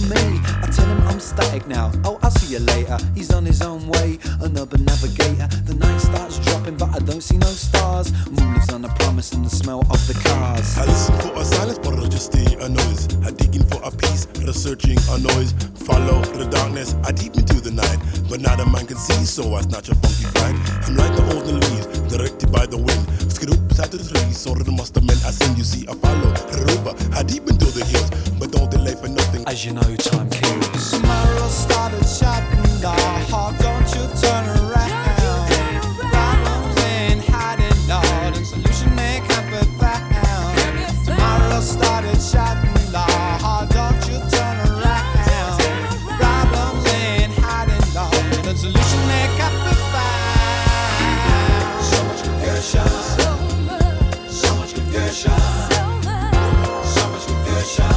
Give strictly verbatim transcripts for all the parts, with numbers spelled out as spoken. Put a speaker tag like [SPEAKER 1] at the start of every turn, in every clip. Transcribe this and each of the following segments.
[SPEAKER 1] me. I tell him I'm static now. Oh, I'll see you later. He's on his own way, an urban navigator. The night starts dropping, but I don't see no stars. Moon lives on the promise and the smell of the cars.
[SPEAKER 2] I listen for a silence, but I just stay a noise. I digging for a peace, researching a noise. Follow the darkness, I deep into the night. But now the man can see, so I snatch a funky flight. I'm like the olden leaves, directed by the wind. Skid up beside the trees, so the master men I send you see. I follow the river, I deep into the hills. But don't delay for nothing.
[SPEAKER 1] As you know, time kills.
[SPEAKER 3] Tomorrow started shutting the heart, don't you turn around. Problems ain't hiding out, and solution may come be found. Tomorrow started shutting the heart, don't you turn around. Problems ain't hiding out, and solution may come be found. So much confusion, so much confusion, so much confusion.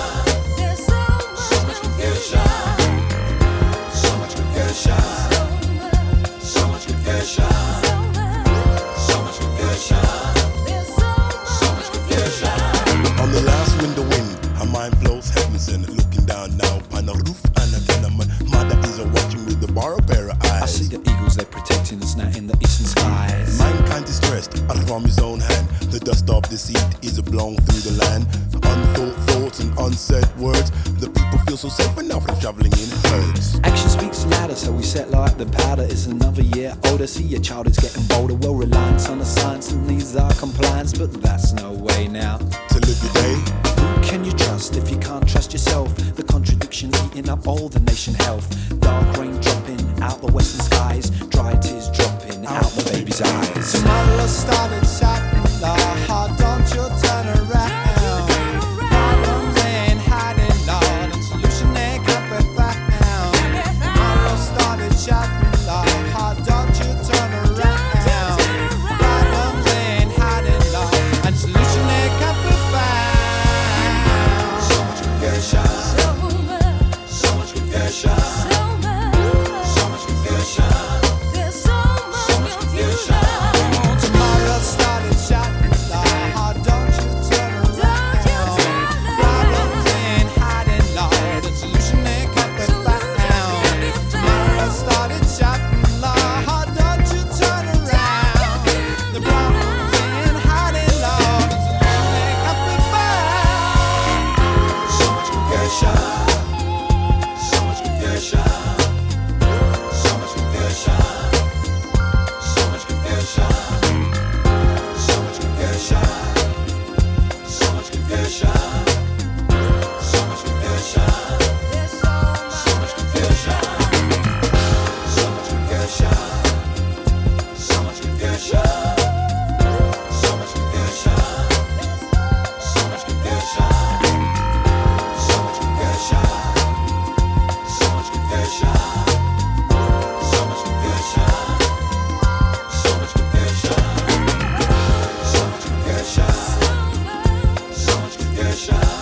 [SPEAKER 2] Looking down now upon the roof and again my mother is a watching with the borrow pair of eyes.
[SPEAKER 1] I see the eagles, they're protecting us now in the eastern skies.
[SPEAKER 2] Mankind is stressed as from his own hand. The dust of deceit is blown through the land. Unthought thoughts and unsaid words. The people feel so safe enough from traveling in herds.
[SPEAKER 1] Action speaks louder, so we set like the powder. It's another year older, see your child is getting bolder. Well, reliance on the science and these are compliance, but that's no way now
[SPEAKER 2] to live the day.
[SPEAKER 1] Who can you trust if you can't trust yourself? The contradiction eating up all the nation health. Dark rain dropping out the western skies. Dry tears dropping out the baby's eyes.
[SPEAKER 3] Tomorrow started shutting the heart, don't you turn around. Problems ain't hiding out, and solution ain't come be found. Tomorrow started shutting the heart, don't you turn around. Problems ain't hiding out, and solution ain't come be found. So much confusion, so much confusion, so much confusion. Tomorrow started shutting the heart, don't you turn around. Problems ain't hiding out, and solution ain't come be found. Tomorrow started shutting the heart, don't you turn around. The problems ain't hiding out, and solution ain't come be found. So much confusion, so much confusion, so much confusion. So much confusion, so much confusion, so much confusion, so much confusion, so much confusion, so much confusion, so much confusion, so much confusion, so much confusion, so much confusion, so much confusion. So much confusion, so much confusion.